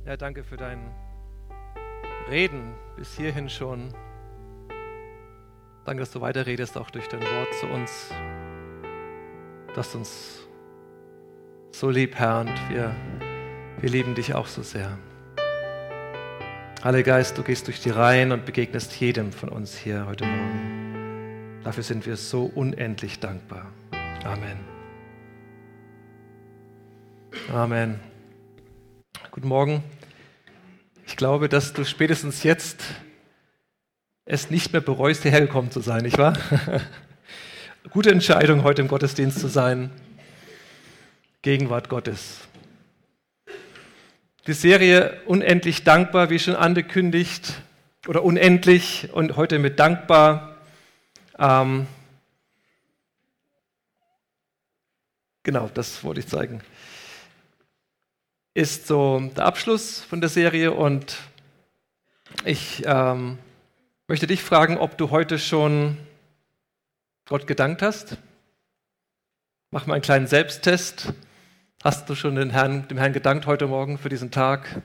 Ja, danke für dein Reden bis hierhin schon. Danke, dass du weiterredest, auch durch dein Wort zu uns. Du hast uns so lieb, Herr, und wir lieben dich auch so sehr. Heiliger Geist, du gehst durch die Reihen und begegnest jedem von uns hier heute Morgen. Dafür sind wir so unendlich dankbar. Amen. Amen. Guten Morgen. Ich glaube, dass du spätestens jetzt es nicht mehr bereust, hierher gekommen zu sein, nicht wahr? Gute Entscheidung, heute im Gottesdienst zu sein. Gegenwart Gottes. Die Serie Unendlich dankbar, wie schon angekündigt, oder unendlich und heute mit dankbar. Genau, das wollte ich zeigen. Ist so der Abschluss von der Serie und ich möchte dich fragen, ob du heute schon Gott gedankt hast. Mach mal einen kleinen Selbsttest. Hast du schon dem Herrn gedankt heute Morgen für diesen Tag?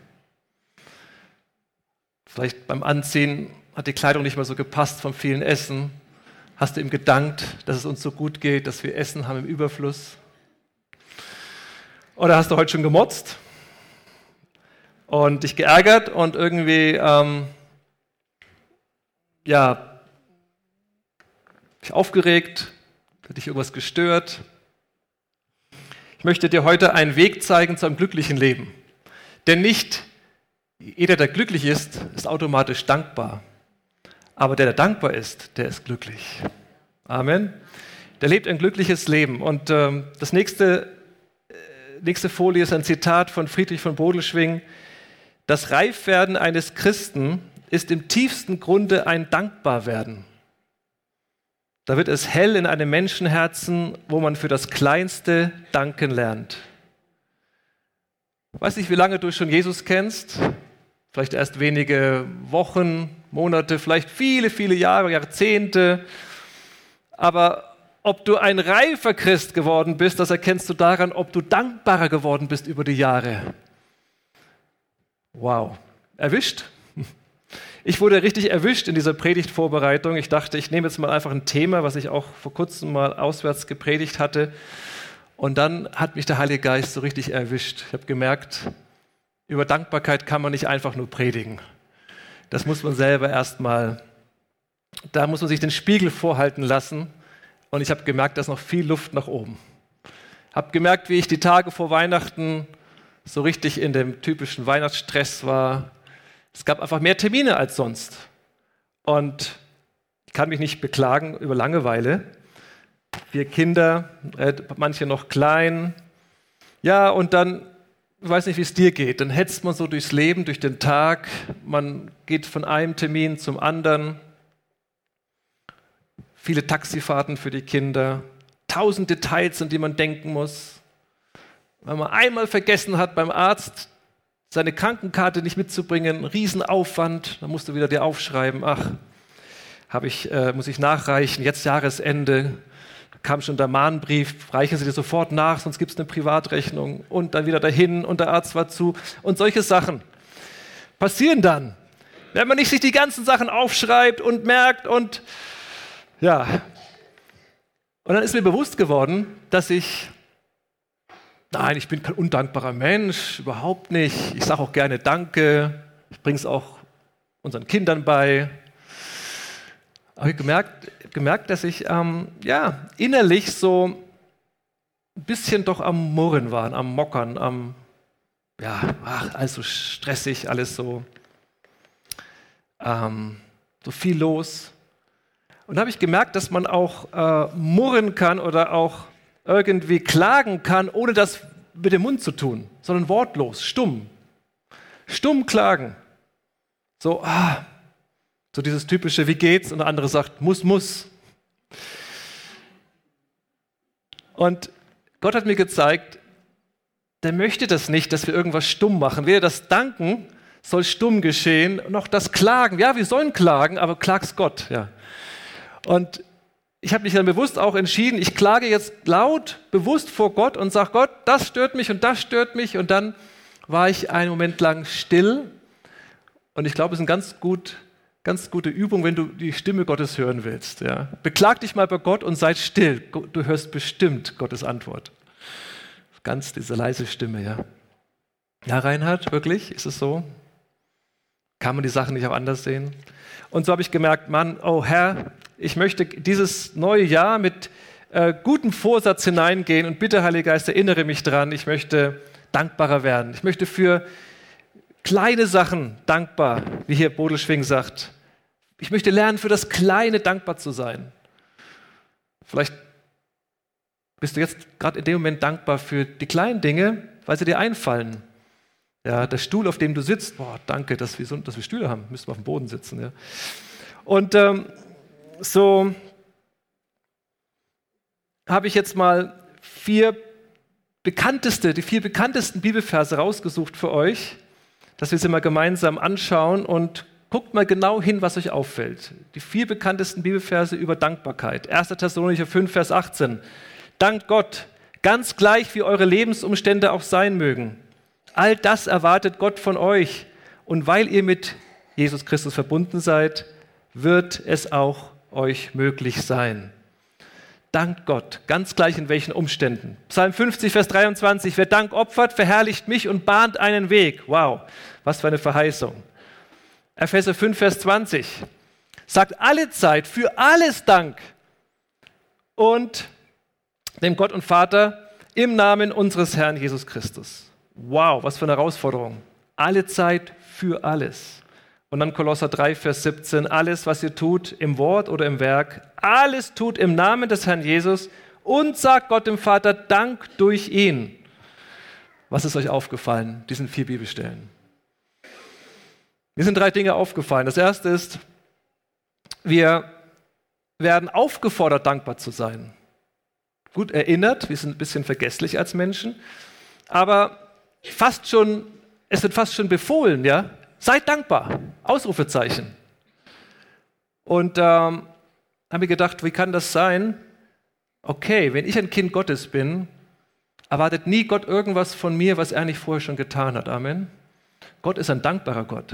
Vielleicht beim Anziehen hat die Kleidung nicht mehr so gepasst vom vielen Essen. Hast du ihm gedankt, dass es uns so gut geht, dass wir Essen haben im Überfluss? Oder hast du heute schon gemotzt und dich geärgert und irgendwie dich aufgeregt, hat dich irgendwas gestört? Ich möchte dir heute einen Weg zeigen zu einem glücklichen Leben. Denn nicht jeder, der glücklich ist, ist automatisch dankbar. Aber der dankbar ist, der ist glücklich. Amen. Der lebt ein glückliches Leben. Und das nächste Folie ist ein Zitat von Friedrich von Bodelschwingh. Das Reifwerden eines Christen ist im tiefsten Grunde ein Dankbarwerden. Da wird es hell in einem Menschenherzen, wo man für das Kleinste danken lernt. Ich weiß nicht, wie lange du schon Jesus kennst. Vielleicht erst wenige Wochen, Monate, vielleicht viele, viele Jahre, Jahrzehnte. Aber ob du ein reifer Christ geworden bist, das erkennst du daran, ob du dankbarer geworden bist über die Jahre. Wow. Erwischt? Ich wurde richtig erwischt in dieser Predigtvorbereitung. Ich dachte, ich nehme jetzt mal einfach ein Thema, was ich auch vor kurzem mal auswärts gepredigt hatte. Und dann hat mich der Heilige Geist so richtig erwischt. Ich habe gemerkt, über Dankbarkeit kann man nicht einfach nur predigen. Das muss man selber erstmal, da muss man sich den Spiegel vorhalten lassen. Und ich habe gemerkt, da ist noch viel Luft nach oben. Habe gemerkt, wie ich die Tage vor Weihnachten so richtig in dem typischen Weihnachtsstress war. Es gab einfach mehr Termine als sonst. Und ich kann mich nicht beklagen über Langeweile. 4 Kinder, manche noch klein. Ja, und dann, ich weiß nicht, wie es dir geht, dann hetzt man so durchs Leben, durch den Tag. Man geht von einem Termin zum anderen. Viele Taxifahrten für die Kinder. 1000 Details, an die man denken muss. Wenn man einmal vergessen hat beim Arzt, seine Krankenkarte nicht mitzubringen, Riesenaufwand, dann musst du wieder dir aufschreiben, muss ich nachreichen, jetzt Jahresende, da kam schon der Mahnbrief, reichen Sie dir sofort nach, sonst gibt es eine Privatrechnung und dann wieder dahin und der Arzt war zu und solche Sachen passieren dann, wenn man nicht sich die ganzen Sachen aufschreibt und merkt und ja. Und dann ist mir bewusst geworden, dass ich bin kein undankbarer Mensch, überhaupt nicht. Ich sage auch gerne Danke. Ich bringe es auch unseren Kindern bei. Aber ich habe gemerkt, dass ich innerlich so ein bisschen doch am Murren war, am Mockern, alles so stressig, alles so viel los. Und da habe ich gemerkt, dass man auch murren kann oder auch irgendwie klagen kann, ohne das mit dem Mund zu tun, sondern wortlos, stumm. Stumm klagen. So dieses typische, wie geht's? Und der andere sagt, muss. Und Gott hat mir gezeigt, der möchte das nicht, dass wir irgendwas stumm machen. Weder das Danken soll stumm geschehen, noch das Klagen. Ja, wir sollen klagen, aber klag's Gott. Ja. Und ich habe mich dann bewusst auch entschieden, ich klage jetzt laut, bewusst vor Gott und sage, Gott, das stört mich und das stört mich. Und dann war ich einen Moment lang still. Und ich glaube, es ist eine ganz gute Übung, wenn du die Stimme Gottes hören willst. Ja. Beklag dich mal bei Gott und sei still. Du hörst bestimmt Gottes Antwort. Ganz diese leise Stimme, ja. Ja, Reinhard, wirklich? Ist es so? Kann man die Sachen nicht auch anders sehen? Und so habe ich gemerkt, Mann, oh Herr, ich möchte dieses neue Jahr mit gutem Vorsatz hineingehen und bitte, Heiliger Geist, erinnere mich dran, ich möchte dankbarer werden. Ich möchte für kleine Sachen dankbar, wie hier Bodelschwing sagt. Ich möchte lernen, für das Kleine dankbar zu sein. Vielleicht bist du jetzt gerade in dem Moment dankbar für die kleinen Dinge, weil sie dir einfallen. Ja, der Stuhl, auf dem du sitzt, boah, danke, dass wir Stühle haben, müssen wir auf dem Boden sitzen. Ja. Und so habe ich jetzt mal die vier bekanntesten Bibelverse rausgesucht für euch, dass wir sie mal gemeinsam anschauen und guckt mal genau hin, was euch auffällt. Die 4 bekanntesten Bibelverse über Dankbarkeit. 1. Thessalonicher 5, Vers 18. Dankt Gott, ganz gleich wie eure Lebensumstände auch sein mögen. All das erwartet Gott von euch. Und weil ihr mit Jesus Christus verbunden seid, wird es auch euch möglich sein. Dankt Gott, ganz gleich in welchen Umständen. Psalm 50, Vers 23. Wer Dank opfert, verherrlicht mich und bahnt einen Weg. Wow, was für eine Verheißung. Epheser 5, Vers 20. Sagt alle Zeit für alles Dank und dem Gott und Vater im Namen unseres Herrn Jesus Christus. Wow, was für eine Herausforderung. Alle Zeit für alles. Und dann Kolosser 3, Vers 17. Alles, was ihr tut, im Wort oder im Werk, alles tut im Namen des Herrn Jesus und sagt Gott dem Vater Dank durch ihn. Was ist euch aufgefallen, diesen 4 Bibelstellen? Mir sind 3 Dinge aufgefallen. Das erste ist, wir werden aufgefordert, dankbar zu sein. Gut erinnert, wir sind ein bisschen vergesslich als Menschen, aber es wird fast schon befohlen, ja? Seid dankbar, Ausrufezeichen. Und habe mir gedacht, wie kann das sein? Okay, wenn ich ein Kind Gottes bin, erwartet nie Gott irgendwas von mir, was er nicht vorher schon getan hat. Amen. Gott ist ein dankbarer Gott.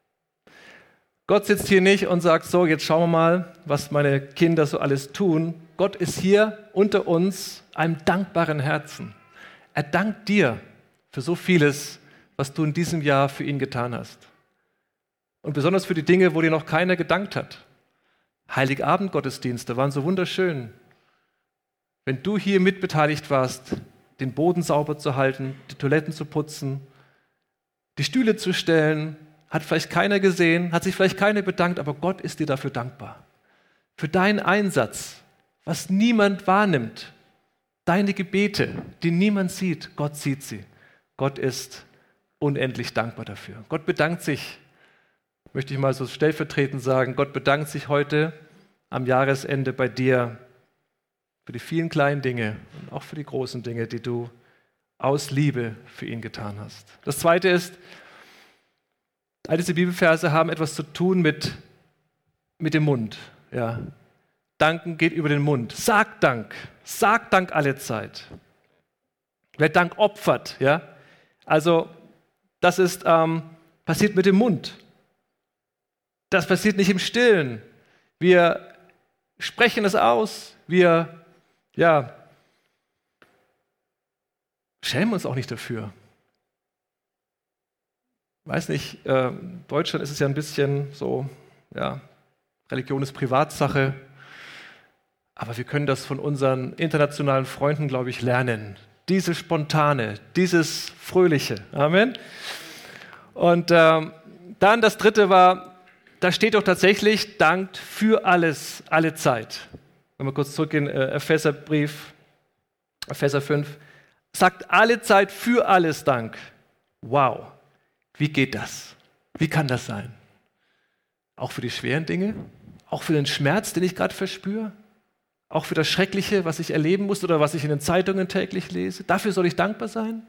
Gott sitzt hier nicht und sagt, so, jetzt schauen wir mal, was meine Kinder so alles tun. Gott ist hier unter uns, einem dankbaren Herzen. Er dankt dir für so vieles, was du in diesem Jahr für ihn getan hast. Und besonders für die Dinge, wo dir noch keiner gedankt hat. Heiligabend-Gottesdienste waren so wunderschön. Wenn du hier mitbeteiligt warst, den Boden sauber zu halten, die Toiletten zu putzen, die Stühle zu stellen, hat vielleicht keiner gesehen, hat sich vielleicht keiner bedankt, aber Gott ist dir dafür dankbar. Für deinen Einsatz, was niemand wahrnimmt. Deine Gebete, die niemand sieht, Gott sieht sie. Gott ist unendlich dankbar dafür. Gott bedankt sich, möchte ich mal so stellvertretend sagen, Gott bedankt sich heute am Jahresende bei dir für die vielen kleinen Dinge und auch für die großen Dinge, die du aus Liebe für ihn getan hast. Das Zweite ist, all diese Bibelverse haben etwas zu tun mit dem Mund. Ja. Danken geht über den Mund. Sag Dank alle Zeit. Wer Dank opfert, ja, also das ist passiert mit dem Mund. Das passiert nicht im Stillen. Wir sprechen es aus. Wir schämen uns auch nicht dafür. Weiß nicht, in Deutschland ist es ja ein bisschen so, ja, Religion ist Privatsache. Aber wir können das von unseren internationalen Freunden, glaube ich, lernen. Dieses Spontane, dieses Fröhliche. Amen. Und dann das Dritte war, da steht doch tatsächlich, dankt für alles, alle Zeit. Wenn wir kurz zurückgehen, Epheserbrief, Epheser 5, sagt alle Zeit für alles Dank. Wow, wie geht das? Wie kann das sein? Auch für die schweren Dinge? Auch für den Schmerz, den ich gerade verspüre? Auch für das Schreckliche, was ich erleben muss oder was ich in den Zeitungen täglich lese? Dafür soll ich dankbar sein?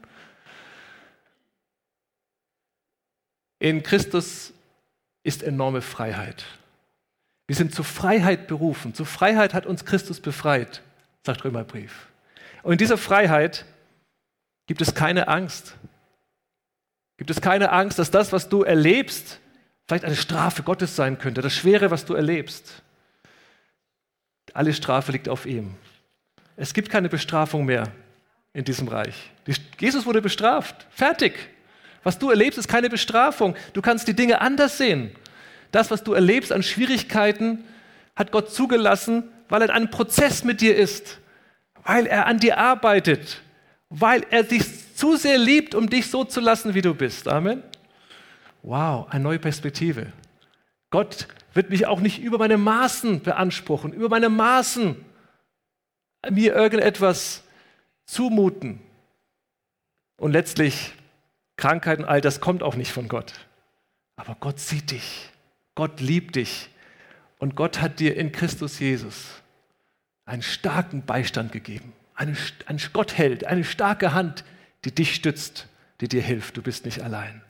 In Christus ist enorme Freiheit. Wir sind zur Freiheit berufen. Zur Freiheit hat uns Christus befreit, sagt Römerbrief. Und in dieser Freiheit gibt es keine Angst. Gibt es keine Angst, dass das, was du erlebst, vielleicht eine Strafe Gottes sein könnte, das Schwere, was du erlebst. Alle Strafe liegt auf ihm. Es gibt keine Bestrafung mehr in diesem Reich. Jesus wurde bestraft. Fertig. Was du erlebst, ist keine Bestrafung. Du kannst die Dinge anders sehen. Das, was du erlebst an Schwierigkeiten, hat Gott zugelassen, weil er in einem Prozess mit dir ist, weil er an dir arbeitet, weil er dich zu sehr liebt, um dich so zu lassen, wie du bist. Amen. Wow, eine neue Perspektive. Gott wird mich auch nicht über meine Maßen beanspruchen, über meine Maßen mir irgendetwas zumuten. Und letztlich, Krankheit und all das kommt auch nicht von Gott. Aber Gott sieht dich, Gott liebt dich und Gott hat dir in Christus Jesus einen starken Beistand gegeben. Gott hält eine starke Hand, die dich stützt, die dir hilft. Du bist nicht allein.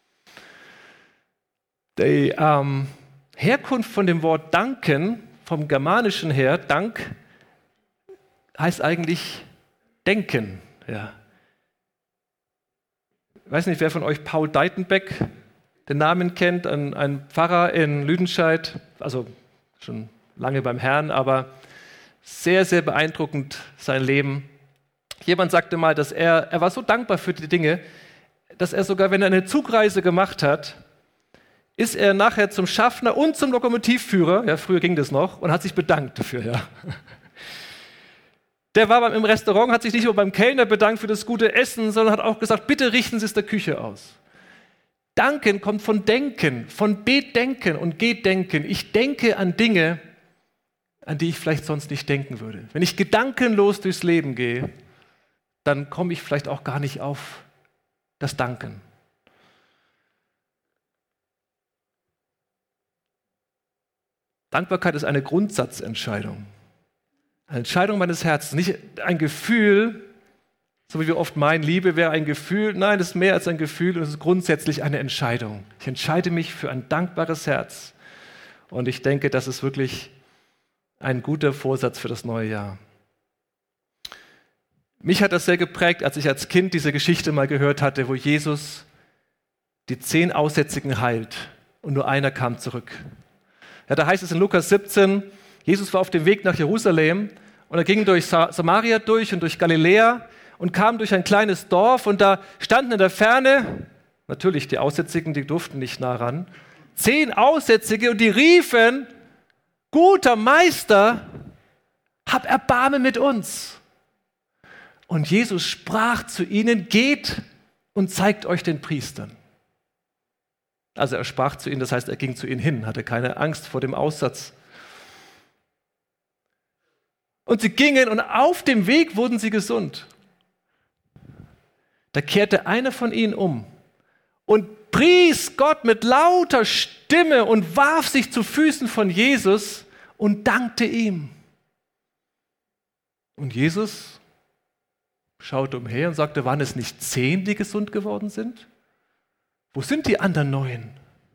Die Herkunft von dem Wort danken, vom Germanischen her, Dank, heißt eigentlich denken. Ja. Ich weiß nicht, wer von euch Paul Deitenbeck den Namen kennt, ein Pfarrer in Lüdenscheid, also schon lange beim Herrn, aber sehr, sehr beeindruckend sein Leben. Jemand sagte mal, dass er war so dankbar für die Dinge, dass er sogar, wenn er eine Zugreise gemacht hat, ist er nachher zum Schaffner und zum Lokomotivführer, ja, früher ging das noch, und hat sich bedankt dafür. Ja. Der war im Restaurant, hat sich nicht nur beim Kellner bedankt für das gute Essen, sondern hat auch gesagt, bitte richten Sie es der Küche aus. Danken kommt von Denken, von Bedenken und Gedenken. Ich denke an Dinge, an die ich vielleicht sonst nicht denken würde. Wenn ich gedankenlos durchs Leben gehe, dann komme ich vielleicht auch gar nicht auf das Danken. Dankbarkeit ist eine Grundsatzentscheidung. Eine Entscheidung meines Herzens, nicht ein Gefühl, so wie wir oft meinen, Liebe wäre ein Gefühl. Nein, es ist mehr als ein Gefühl und es ist grundsätzlich eine Entscheidung. Ich entscheide mich für ein dankbares Herz. Und ich denke, das ist wirklich ein guter Vorsatz für das neue Jahr. Mich hat das sehr geprägt, als ich als Kind diese Geschichte mal gehört hatte, wo Jesus die 10 Aussätzigen heilt und nur einer kam zurück. Ja, da heißt es in Lukas 17, Jesus war auf dem Weg nach Jerusalem und er ging durch Samaria durch und durch Galiläa und kam durch ein kleines Dorf und da standen in der Ferne, natürlich die Aussätzigen, die durften nicht nah ran, 10 Aussätzige und die riefen, guter Meister, hab Erbarmen mit uns. Und Jesus sprach zu ihnen, geht und zeigt euch den Priestern. Also er sprach zu ihnen, das heißt, er ging zu ihnen hin, hatte keine Angst vor dem Aussatz. Und sie gingen und auf dem Weg wurden sie gesund. Da kehrte einer von ihnen um und pries Gott mit lauter Stimme und warf sich zu Füßen von Jesus und dankte ihm. Und Jesus schaute umher und sagte, waren es nicht 10, die gesund geworden sind? Wo sind die anderen 9?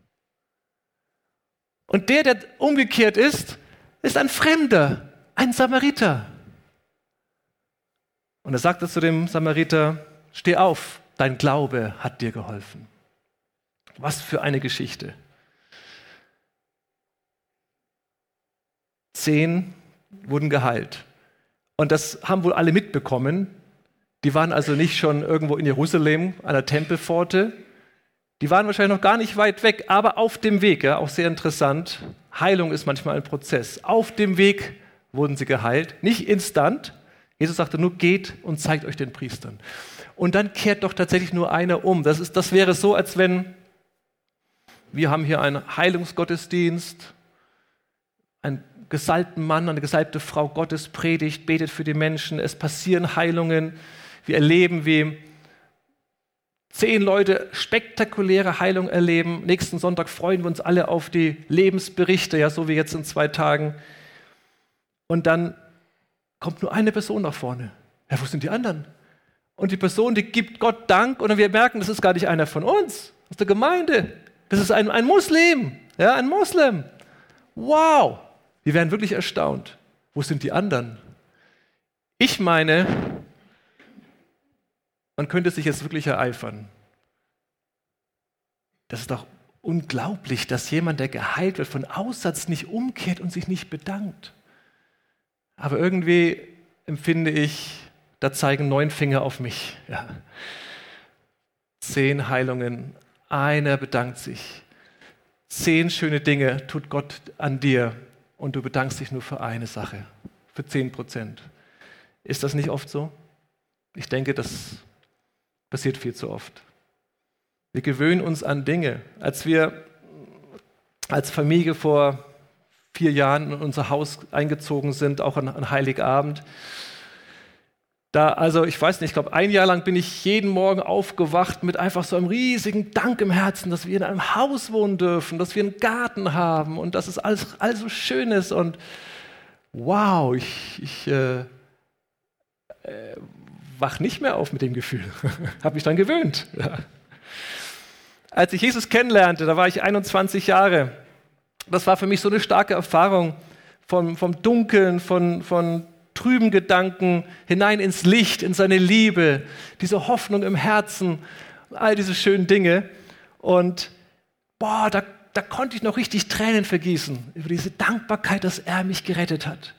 Und der umgekehrt ist ein Fremder, ein Samariter. Und er sagte zu dem Samariter, steh auf, dein Glaube hat dir geholfen. Was für eine Geschichte. 10 wurden geheilt. Und das haben wohl alle mitbekommen. Die waren also nicht schon irgendwo in Jerusalem an der Tempelpforte. Die waren wahrscheinlich noch gar nicht weit weg, aber auf dem Weg, ja, auch sehr interessant. Heilung ist manchmal ein Prozess. Auf dem Weg wurden sie geheilt, nicht instant. Jesus sagte nur, geht und zeigt euch den Priestern. Und dann kehrt doch tatsächlich nur einer um. Das wäre so, als wenn wir haben hier einen Heilungsgottesdienst, einen gesalbten Mann, eine gesalbte Frau Gottes predigt, betet für die Menschen, es passieren Heilungen. Wir erleben, wie 10 Leute spektakuläre Heilung erleben. Nächsten Sonntag freuen wir uns alle auf die Lebensberichte, ja, so wie jetzt in 2 Tagen. Und dann kommt nur eine Person nach vorne. Ja, wo sind die anderen? Und die Person, die gibt Gott Dank und wir merken, das ist gar nicht einer von uns, aus der Gemeinde. Das ist ein Muslim, ja, ein Moslem. Wow, wir werden wirklich erstaunt. Wo sind die anderen? Ich meine, man könnte sich jetzt wirklich ereifern. das ist doch unglaublich, dass jemand, der geheilt wird, von Aussatz nicht umkehrt und sich nicht bedankt. Aber irgendwie empfinde ich, da zeigen 9 Finger auf mich. Ja. 10 Heilungen, einer bedankt sich. 10 schöne Dinge tut Gott an dir und du bedankst dich nur für eine Sache, für 10%. Ist das nicht oft so? Ich denke, das passiert viel zu oft. Wir gewöhnen uns an Dinge. Als wir als Familie vor 4 Jahren in unser Haus eingezogen sind, auch an Heiligabend, ich weiß nicht, ich glaube, 1 Jahr lang bin ich jeden Morgen aufgewacht mit einfach so einem riesigen Dank im Herzen, dass wir in einem Haus wohnen dürfen, dass wir einen Garten haben und dass es alles so schön ist. Und wow, ich wach nicht mehr auf mit dem Gefühl. Habe mich daran gewöhnt. Ja. Als ich Jesus kennenlernte, da war ich 21 Jahre. Das war für mich so eine starke Erfahrung vom Dunkeln, von trüben Gedanken hinein ins Licht, in seine Liebe, diese Hoffnung im Herzen, all diese schönen Dinge. Und da konnte ich noch richtig Tränen vergießen über diese Dankbarkeit, dass er mich gerettet hat.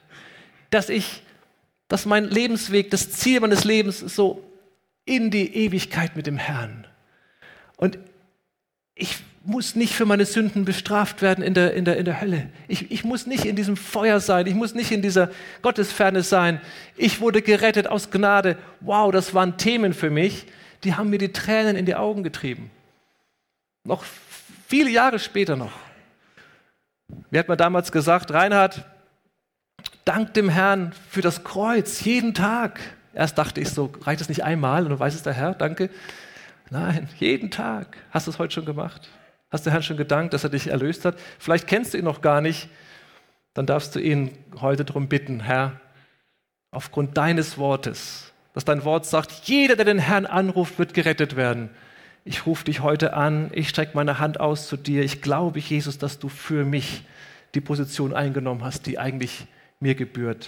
Dass mein Lebensweg, das Ziel meines Lebens ist so in die Ewigkeit mit dem Herrn. Und ich muss nicht für meine Sünden bestraft werden in der Hölle. Ich muss nicht in diesem Feuer sein. Ich muss nicht in dieser Gottesferne sein. Ich wurde gerettet aus Gnade. Wow, das waren Themen für mich, die haben mir die Tränen in die Augen getrieben. Noch viele Jahre später noch. Mir hat man damals gesagt, Reinhard, dank dem Herrn für das Kreuz, jeden Tag. Erst dachte ich so, reicht es nicht einmal und dann weiß es der Herr, danke. Nein, jeden Tag. Hast du es heute schon gemacht? Hast du Herrn schon gedankt, dass er dich erlöst hat? Vielleicht kennst du ihn noch gar nicht. Dann darfst du ihn heute darum bitten, Herr, aufgrund deines Wortes, dass dein Wort sagt, jeder, der den Herrn anruft, wird gerettet werden. Ich rufe dich heute an, ich strecke meine Hand aus zu dir. Ich glaube, Jesus, dass du für mich die Position eingenommen hast, die eigentlich mir gebührt.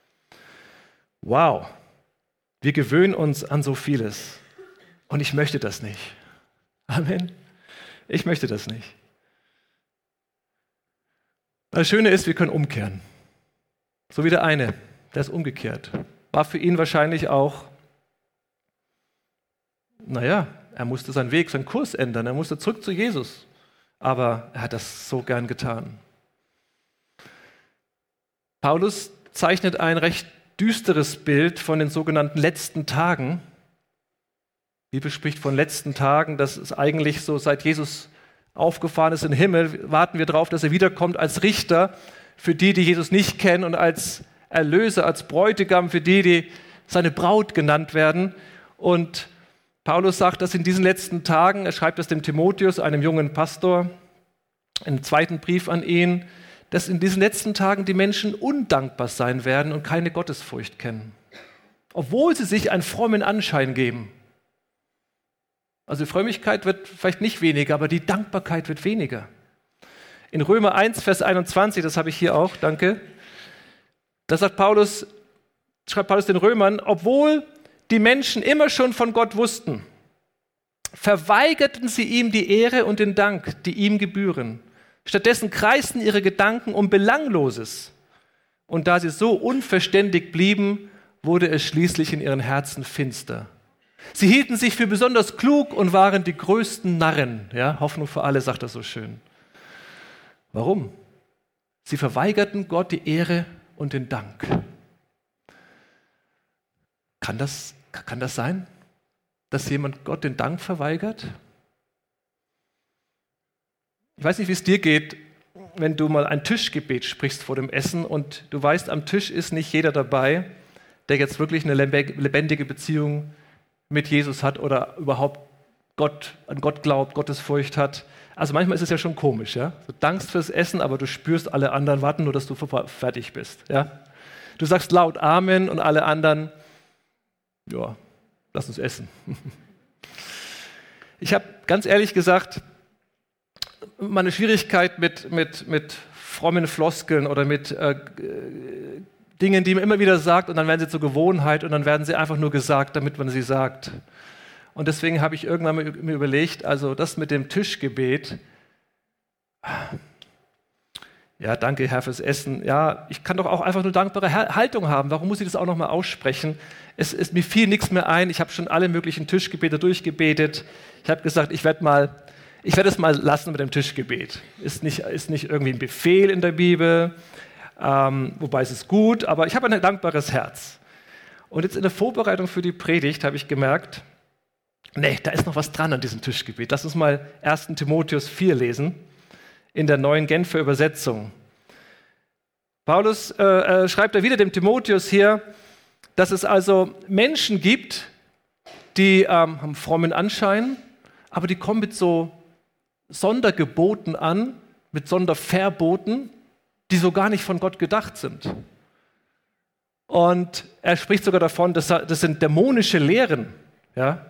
Wow, wir gewöhnen uns an so vieles. Und ich möchte das nicht. Amen. Ich möchte das nicht. Das Schöne ist, wir können umkehren. So wie der eine, der ist umgekehrt. War für ihn wahrscheinlich auch, er musste seinen Weg, seinen Kurs ändern. Er musste zurück zu Jesus. Aber er hat das so gern getan. Paulus zeichnet ein recht düsteres Bild von den sogenannten letzten Tagen. Die Bibel spricht von letzten Tagen, das ist eigentlich so, seit Jesus aufgefahren ist in den Himmel, warten wir darauf, dass er wiederkommt als Richter für die, die Jesus nicht kennen und als Erlöser, als Bräutigam für die, die seine Braut genannt werden. Und Paulus sagt, dass in diesen letzten Tagen, er schreibt es dem Timotheus, einem jungen Pastor, im 2. Brief an ihn, dass in diesen letzten Tagen die Menschen undankbar sein werden und keine Gottesfurcht kennen. Obwohl sie sich einen frommen Anschein geben. Also die Frömmigkeit wird vielleicht nicht weniger, aber die Dankbarkeit wird weniger. In Römer 1, Vers 21, das habe ich hier auch, danke, da schreibt Paulus den Römern, obwohl die Menschen immer schon von Gott wussten, verweigerten sie ihm die Ehre und den Dank, die ihm gebühren. Stattdessen kreisten ihre Gedanken um Belangloses. Und da sie so unverständig blieben, wurde es schließlich in ihren Herzen finster. Sie hielten sich für besonders klug und waren die größten Narren. Ja, Hoffnung für alle, sagt er so schön. Warum? Sie verweigerten Gott die Ehre und den Dank. Kann das sein, dass jemand Gott den Dank verweigert? Ich weiß nicht, wie es dir geht, wenn du mal ein Tischgebet sprichst vor dem Essen und du weißt, am Tisch ist nicht jeder dabei, der jetzt wirklich eine lebendige Beziehung mit Jesus hat oder überhaupt an Gott glaubt, Gottesfurcht hat. Also manchmal ist es ja schon komisch, ja? Du dankst fürs Essen, aber du spürst, alle anderen warten nur, dass du fertig bist. Ja? Du sagst laut Amen und alle anderen, ja, lass uns essen. Ich habe ganz ehrlich gesagt meine Schwierigkeit mit frommen Floskeln oder mit Dingen, die man immer wieder sagt und dann werden sie zur Gewohnheit und dann werden sie einfach nur gesagt, damit man sie sagt. Und deswegen habe ich irgendwann mir überlegt, also das mit dem Tischgebet, ja, danke Herr fürs Essen. Ja, ich kann doch auch einfach nur dankbare Haltung haben. Warum muss ich das auch nochmal aussprechen? Mir fiel nichts mehr ein. Ich habe schon alle möglichen Tischgebete durchgebetet. Ich habe gesagt, ich werde es mal lassen mit dem Tischgebet. Ist nicht irgendwie ein Befehl in der Bibel, wobei es ist gut, aber ich habe ein dankbares Herz. Und jetzt in der Vorbereitung für die Predigt habe ich gemerkt, nee, da ist noch was dran an diesem Tischgebet. Lass uns mal 1. Timotheus 4 lesen, in der neuen Genfer Übersetzung. Paulus schreibt da wieder dem Timotheus hier, dass es also Menschen gibt, die haben frommen Anschein, aber die kommen mit so Sondergeboten an, mit Sonderverboten, die so gar nicht von Gott gedacht sind. Und er spricht sogar davon, das sind dämonische Lehren. Ja?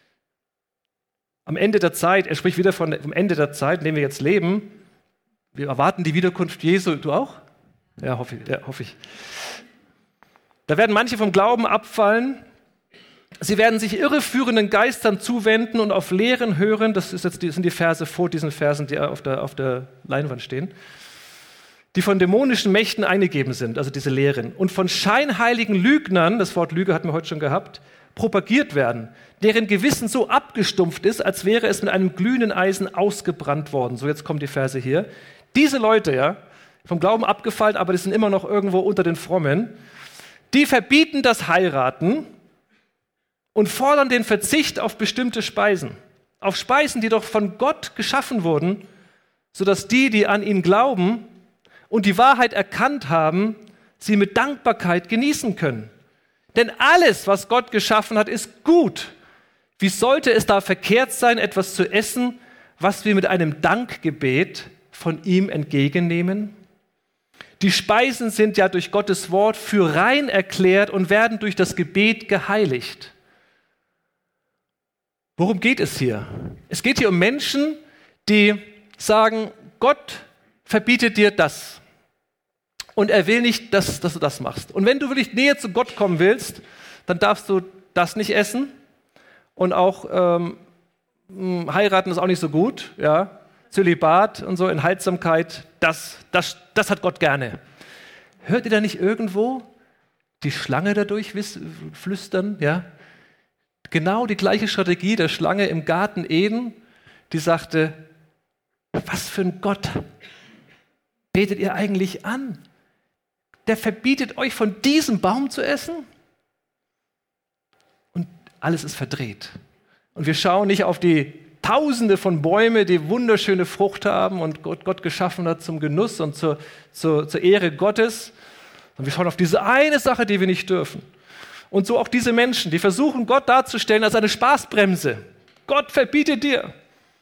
Am Ende der Zeit, er spricht wieder vom Ende der Zeit, in dem wir jetzt leben. Wir erwarten die Wiederkunft Jesu. Du auch? Ja, hoffe ich. Da werden manche vom Glauben abfallen. Sie werden sich irreführenden Geistern zuwenden und auf Lehren hören. Das sind die Verse vor diesen Versen, die auf der Leinwand stehen. Die von dämonischen Mächten eingegeben sind, also diese Lehren. Und von scheinheiligen Lügnern, das Wort Lüge hatten wir heute schon gehabt, propagiert werden, deren Gewissen so abgestumpft ist, als wäre es mit einem glühenden Eisen ausgebrannt worden. So, jetzt kommen die Verse hier. Diese Leute, ja, vom Glauben abgefallen, aber die sind immer noch irgendwo unter den Frommen, die verbieten das Heiraten und fordern den Verzicht auf bestimmte Speisen. Auf Speisen, die doch von Gott geschaffen wurden, sodass die an ihn glauben und die Wahrheit erkannt haben, sie mit Dankbarkeit genießen können. Denn alles, was Gott geschaffen hat, ist gut. Wie sollte es da verkehrt sein, etwas zu essen, was wir mit einem Dankgebet von ihm entgegennehmen? Die Speisen sind ja durch Gottes Wort für rein erklärt und werden durch das Gebet geheiligt. Worum geht es hier? Es geht hier um Menschen, die sagen, Gott verbietet dir das. Und er will nicht, dass du das machst. Und wenn du wirklich näher zu Gott kommen willst, dann darfst du das nicht essen. Und auch heiraten ist auch nicht so gut. Ja? Zölibat und so, Enthaltsamkeit, das hat Gott gerne. Hört ihr da nicht irgendwo die Schlange dadurch flüstern? Ja? Genau die gleiche Strategie der Schlange im Garten Eden, die sagte, was für ein Gott betet ihr eigentlich an? Der verbietet euch, von diesem Baum zu essen? Und alles ist verdreht. Und wir schauen nicht auf die Tausende von Bäumen, die wunderschöne Frucht haben und Gott geschaffen hat zum Genuss und zur Ehre Gottes. Und wir schauen auf diese eine Sache, die wir nicht dürfen. Und so auch diese Menschen, die versuchen, Gott darzustellen als eine Spaßbremse. Gott verbietet dir.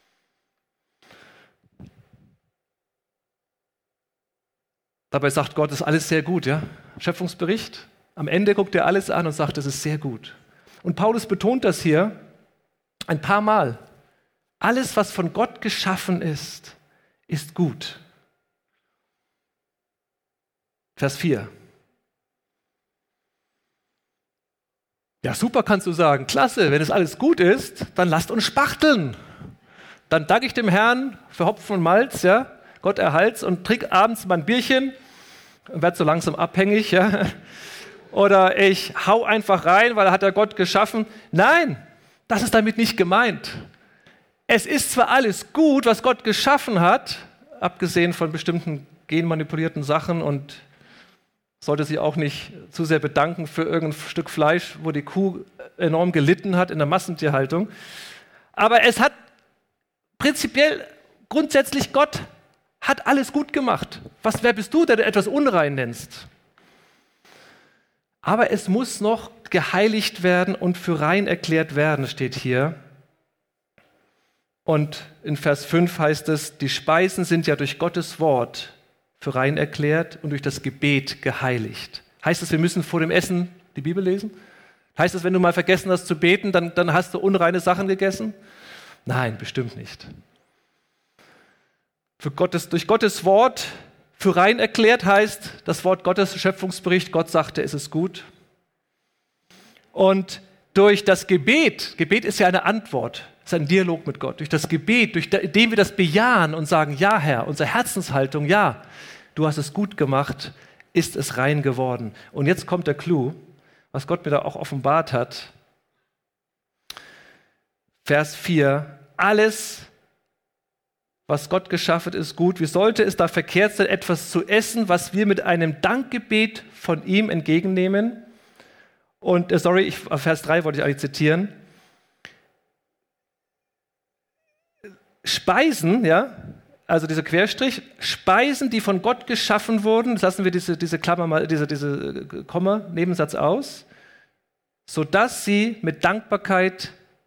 Dabei sagt Gott, das ist alles sehr gut, ja? Schöpfungsbericht. Am Ende guckt er alles an und sagt, das ist sehr gut. Und Paulus betont das hier ein paar Mal. Alles, was von Gott geschaffen ist, ist gut. Vers 4. Ja, super, kannst du sagen. Klasse, wenn es alles gut ist, dann lasst uns spachteln. Dann danke ich dem Herrn für Hopfen und Malz, ja? Gott erhalt's und trink abends mal ein Bierchen und werd so langsam abhängig, ja. Oder ich hau einfach rein, weil er hat ja Gott geschaffen. Nein, das ist damit nicht gemeint. Es ist zwar alles gut, was Gott geschaffen hat, abgesehen von bestimmten genmanipulierten Sachen und sollte sich auch nicht zu sehr bedanken für irgendein Stück Fleisch, wo die Kuh enorm gelitten hat in der Massentierhaltung. Aber es hat prinzipiell, grundsätzlich Gott hat alles gut gemacht. Wer bist du, der du etwas unrein nennst? Aber es muss noch geheiligt werden und für rein erklärt werden, steht hier. Und in Vers 5 heißt es, die Speisen sind ja durch Gottes Wort für rein erklärt und durch das Gebet geheiligt. Heißt es, wir müssen vor dem Essen die Bibel lesen? Heißt es, wenn du mal vergessen hast zu beten, dann hast du unreine Sachen gegessen? Nein, bestimmt nicht. Durch Gottes Wort für rein erklärt heißt, das Wort Gottes, Schöpfungsbericht, Gott sagte, es ist gut. Und durch das Gebet, Gebet ist ja eine Antwort, ist ein Dialog mit Gott, durch das Gebet, indem wir das bejahen und sagen, ja Herr, unsere Herzenshaltung, ja, du hast es gut gemacht, ist es rein geworden. Und jetzt kommt der Clou, was Gott mir da auch offenbart hat. Vers 4, alles, was Gott geschaffen ist, gut. Wie sollte es da verkehrt sein, etwas zu essen, was wir mit einem Dankgebet von ihm entgegennehmen? Und, Vers 3 wollte ich eigentlich zitieren. Speisen, ja, also dieser Querstrich, Speisen, die von Gott geschaffen wurden, das lassen wir diese Klammer mal, diese Komma, Nebensatz aus, sodass wir sie mit Dankbarkeit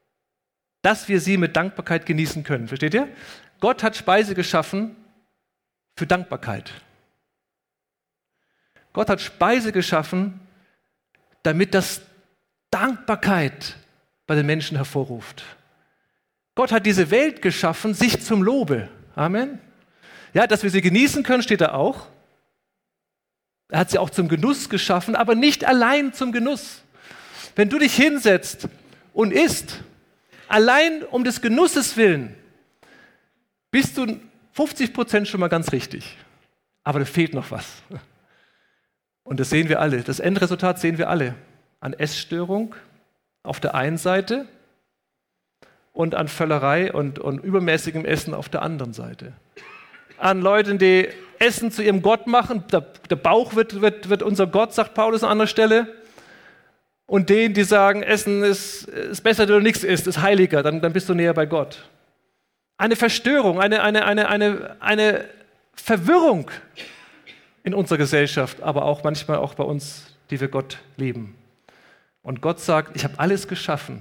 genießen können. Versteht ihr? Gott hat Speise geschaffen für Dankbarkeit. Gott hat Speise geschaffen, damit das Dankbarkeit bei den Menschen hervorruft. Gott hat diese Welt geschaffen, sich zum Lobe. Amen. Ja, dass wir sie genießen können, steht da auch. Er hat sie auch zum Genuss geschaffen, aber nicht allein zum Genuss. Wenn du dich hinsetzt und isst, allein um des Genusses willen, bist du 50% schon mal ganz richtig. Aber da fehlt noch was. Und das sehen wir alle. Das Endresultat sehen wir alle. An Essstörung auf der einen Seite und an Völlerei und übermäßigem Essen auf der anderen Seite. An Leuten, die Essen zu ihrem Gott machen. Der Bauch wird unser Gott, sagt Paulus an anderer Stelle. Und denen, die sagen, Essen ist besser, wenn du nichts isst, ist heiliger, dann bist du näher bei Gott. Eine Verstörung, eine Verwirrung in unserer Gesellschaft, aber auch manchmal auch bei uns, die wir Gott lieben. Und Gott sagt, ich habe alles geschaffen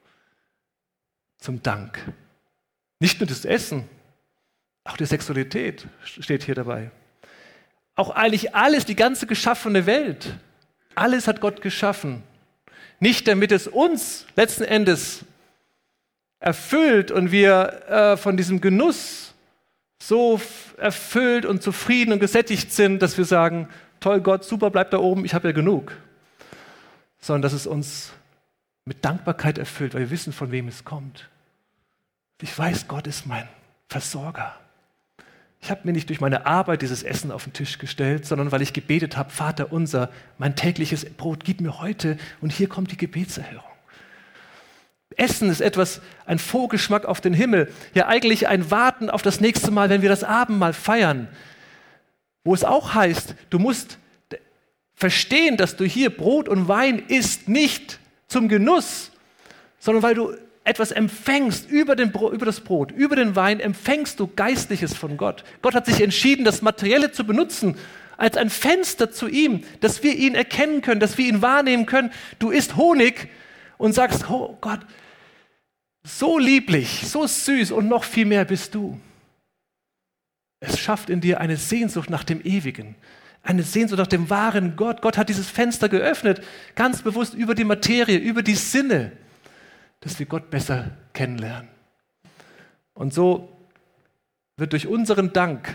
zum Dank. Nicht nur das Essen, auch die Sexualität steht hier dabei. Auch eigentlich alles, die ganze geschaffene Welt, alles hat Gott geschaffen. Nicht damit es uns letzten Endes erfüllt und wir von diesem Genuss so erfüllt und zufrieden und gesättigt sind, dass wir sagen, toll Gott, super, bleib da oben, ich habe ja genug. Sondern dass es uns mit Dankbarkeit erfüllt, weil wir wissen, von wem es kommt. Ich weiß, Gott ist mein Versorger. Ich habe mir nicht durch meine Arbeit dieses Essen auf den Tisch gestellt, sondern weil ich gebetet habe, Vater unser, mein tägliches Brot gib mir heute, und hier kommt die Gebetserhörung. Essen ist etwas, ein Vorgeschmack auf den Himmel, ja eigentlich ein Warten auf das nächste Mal, wenn wir das Abendmahl feiern, wo es auch heißt, du musst verstehen, dass du hier Brot und Wein isst, nicht zum Genuss, sondern weil du etwas empfängst über das Brot, über den Wein empfängst du Geistliches von Gott. Gott hat sich entschieden, das Materielle zu benutzen als ein Fenster zu ihm, dass wir ihn erkennen können, dass wir ihn wahrnehmen können. Du isst Honig und sagst, oh Gott, so lieblich, so süß und noch viel mehr bist du. Es schafft in dir eine Sehnsucht nach dem Ewigen, eine Sehnsucht nach dem wahren Gott. Gott hat dieses Fenster geöffnet, ganz bewusst über die Materie, über die Sinne, dass wir Gott besser kennenlernen. Und so wird durch unseren Dank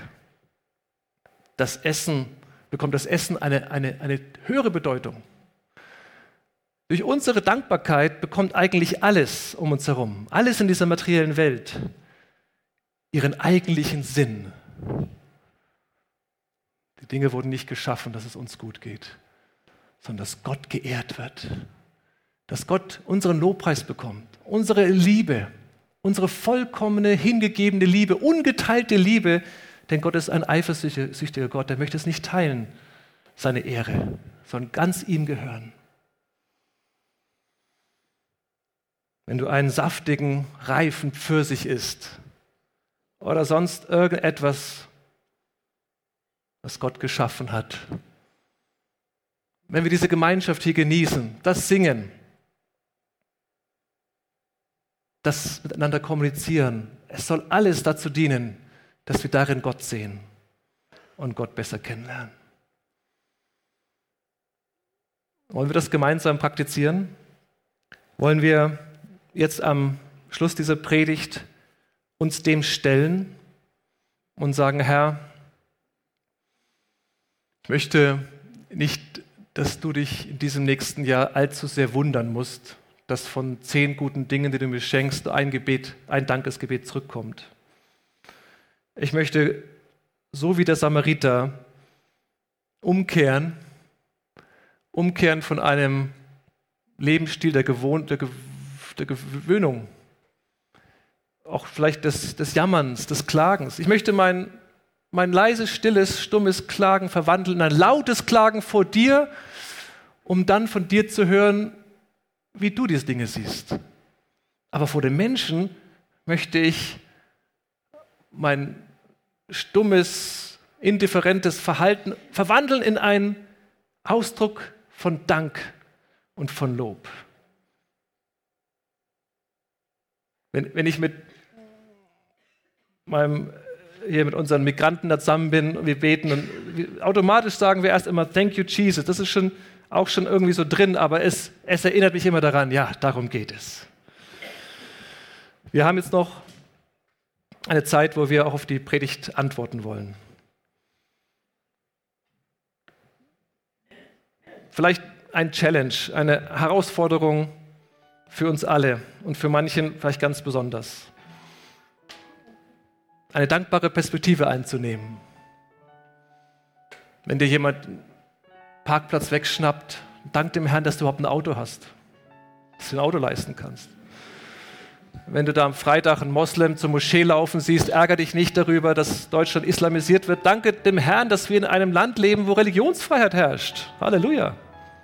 bekommt das Essen eine höhere Bedeutung. Durch unsere Dankbarkeit bekommt eigentlich alles um uns herum, alles in dieser materiellen Welt, ihren eigentlichen Sinn. Die Dinge wurden nicht geschaffen, dass es uns gut geht, sondern dass Gott geehrt wird. Dass Gott unseren Lobpreis bekommt, unsere Liebe, unsere vollkommene, hingegebene Liebe, ungeteilte Liebe, denn Gott ist ein eifersüchtiger Gott, der möchte es nicht teilen, seine Ehre, sondern ganz ihm gehören. Wenn du einen saftigen, reifen Pfirsich isst oder sonst irgendetwas, was Gott geschaffen hat, wenn wir diese Gemeinschaft hier genießen, das Singen, das miteinander kommunizieren, es soll alles dazu dienen, dass wir darin Gott sehen und Gott besser kennenlernen. Wollen wir das gemeinsam praktizieren? Wollen wir jetzt am Schluss dieser Predigt uns dem stellen und sagen, Herr, ich möchte nicht, dass du dich in diesem nächsten Jahr allzu sehr wundern musst, dass von 10 guten Dingen, die du mir schenkst, ein Dankesgebet zurückkommt. Ich möchte, so wie der Samariter, umkehren von einem Lebensstil der Gewöhnung, auch vielleicht des Jammerns, des Klagens. Ich möchte mein leises, stilles, stummes Klagen verwandeln in ein lautes Klagen vor dir, um dann von dir zu hören, wie du diese Dinge siehst. Aber vor den Menschen möchte ich mein stummes, indifferentes Verhalten verwandeln in einen Ausdruck von Dank und von Lob. Wenn ich mit unseren Migranten da zusammen bin und wir beten, und automatisch sagen wir erst immer Thank you, Jesus. Das ist auch schon irgendwie so drin, aber es erinnert mich immer daran, ja, darum geht es. Wir haben jetzt noch eine Zeit, wo wir auch auf die Predigt antworten wollen. Vielleicht ein Challenge, eine Herausforderung für uns alle und für manchen vielleicht ganz besonders. Eine dankbare Perspektive einzunehmen. Wenn dir jemand einen Parkplatz wegschnappt, dank dem Herrn, dass du überhaupt ein Auto hast, dass du ein Auto leisten kannst. Wenn du da am Freitag einen Moslem zur Moschee laufen siehst, ärgere dich nicht darüber, dass Deutschland islamisiert wird. Danke dem Herrn, dass wir in einem Land leben, wo Religionsfreiheit herrscht. Halleluja.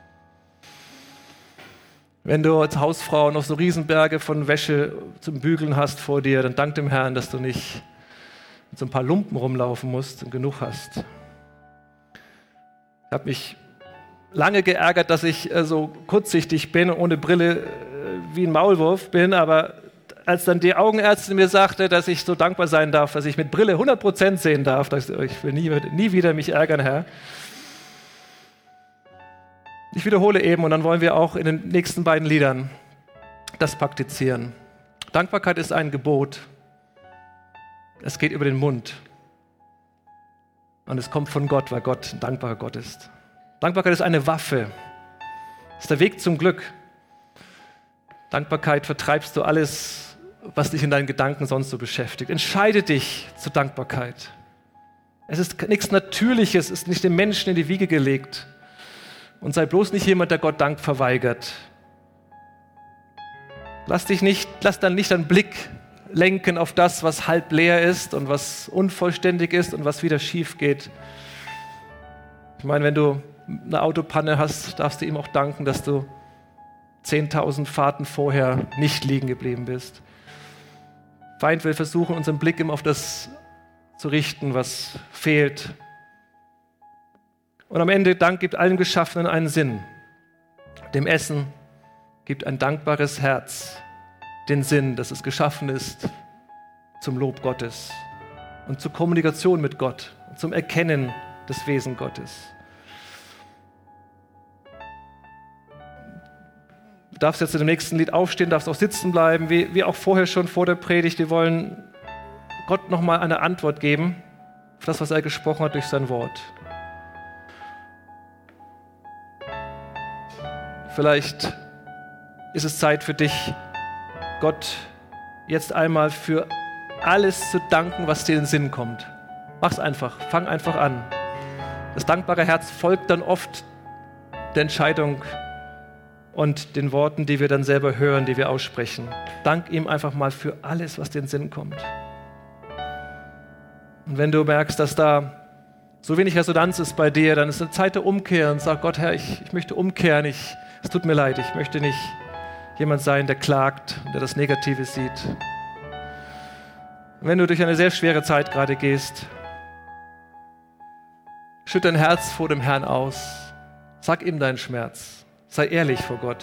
Wenn du als Hausfrau noch so Riesenberge von Wäsche zum Bügeln hast vor dir, dann dank dem Herrn, dass du nicht mit so ein paar Lumpen rumlaufen musst und genug hast. Ich habe mich lange geärgert, dass ich so kurzsichtig bin und ohne Brille wie ein Maulwurf bin, aber als dann die Augenärztin mir sagte, dass ich so dankbar sein darf, dass ich mit Brille 100% sehen darf, dachte ich, ich will nie wieder mich ärgern, Herr. Ich wiederhole eben und dann wollen wir auch in den nächsten beiden Liedern das praktizieren. Dankbarkeit ist ein Gebot. Es geht über den Mund. Und es kommt von Gott, weil Gott ein dankbarer Gott ist. Dankbarkeit ist eine Waffe. Es ist der Weg zum Glück. Dankbarkeit vertreibst du alles, was dich in deinen Gedanken sonst so beschäftigt. Entscheide dich zur Dankbarkeit. Es ist nichts Natürliches, es ist nicht dem Menschen in die Wiege gelegt. Und sei bloß nicht jemand, der Gott Dank verweigert. Lass dann nicht deinen Blick lenken auf das, was halb leer ist und was unvollständig ist und was wieder schief geht. Ich meine, wenn du eine Autopanne hast, darfst du ihm auch danken, dass du 10.000 Fahrten vorher nicht liegen geblieben bist. Feind will versuchen, unseren Blick immer auf das zu richten, was fehlt. Und am Ende, Dank gibt allem Geschaffenen einen Sinn. Dem Essen gibt ein dankbares Herz den Sinn, dass es geschaffen ist zum Lob Gottes und zur Kommunikation mit Gott und zum Erkennen des Wesens Gottes. Du darfst jetzt in dem nächsten Lied aufstehen, darfst auch sitzen bleiben, wie auch vorher schon vor der Predigt. Wir wollen Gott nochmal eine Antwort geben auf das, was er gesprochen hat durch sein Wort. Vielleicht ist es Zeit für dich, Gott jetzt einmal für alles zu danken, was dir in den Sinn kommt. Mach's einfach, fang einfach an. Das dankbare Herz folgt dann oft der Entscheidung und den Worten, die wir dann selber hören, die wir aussprechen. Dank ihm einfach mal für alles, was dir in den Sinn kommt. Und wenn du merkst, dass da so wenig Resonanz ist bei dir, dann ist es eine Zeit der Umkehr und sag Gott, Herr, ich möchte umkehren, es tut mir leid, ich möchte nicht jemand sein, der klagt und der das Negative sieht. Und wenn du durch eine sehr schwere Zeit gerade gehst, schütt dein Herz vor dem Herrn aus. Sag ihm deinen Schmerz. Sei ehrlich vor Gott.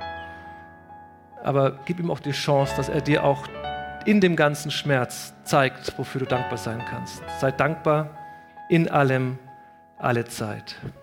Aber gib ihm auch die Chance, dass er dir auch in dem ganzen Schmerz zeigt, wofür du dankbar sein kannst. Sei dankbar in allem, alle Zeit.